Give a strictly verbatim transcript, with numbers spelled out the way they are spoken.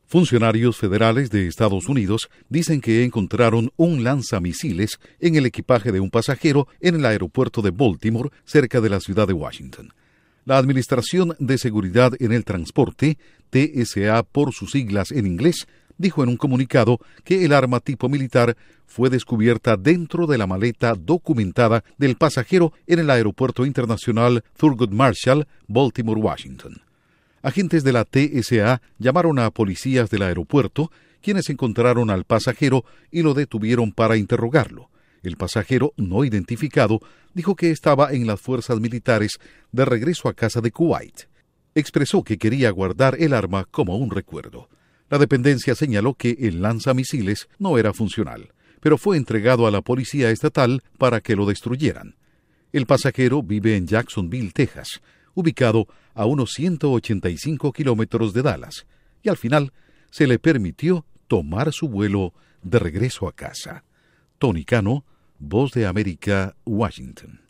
Funcionarios federales de Estados Unidos dicen que encontraron un lanzamisiles en el equipaje de un pasajero en el aeropuerto de Baltimore, cerca de la ciudad de Washington. La Administración de Seguridad en el Transporte, T S A por sus siglas en inglés, dijo en un comunicado que el arma tipo militar fue descubierta dentro de la maleta documentada del pasajero en el Aeropuerto Internacional Thurgood Marshall, Baltimore, Washington. Agentes de la T S A llamaron a policías del aeropuerto, quienes encontraron al pasajero y lo detuvieron para interrogarlo. El pasajero, no identificado, dijo que estaba en las fuerzas militares de regreso a casa de Kuwait. Expresó que quería guardar el arma como un recuerdo. La dependencia señaló que el lanzamisiles no era funcional, pero fue entregado a la policía estatal para que lo destruyeran. El pasajero vive en Jacksonville, Texas, ubicado a unos ciento ochenta y cinco kilómetros de Dallas, y al final se le permitió tomar su vuelo de regreso a casa. Tony Cano, Voz de América, Washington.